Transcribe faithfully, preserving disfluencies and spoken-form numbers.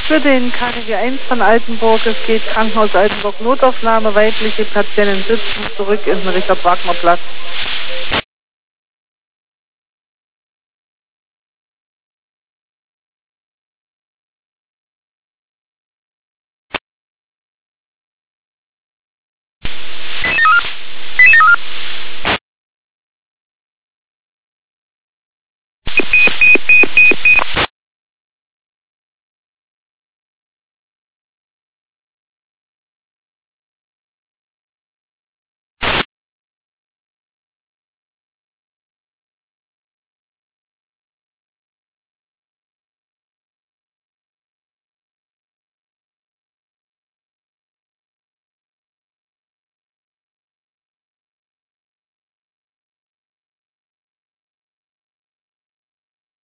Für den K D W eins von Altenburg, es geht Krankenhaus Altenburg, Notaufnahme, weibliche Patientin sitzen, zurück in den Richard-Wagner-Platz.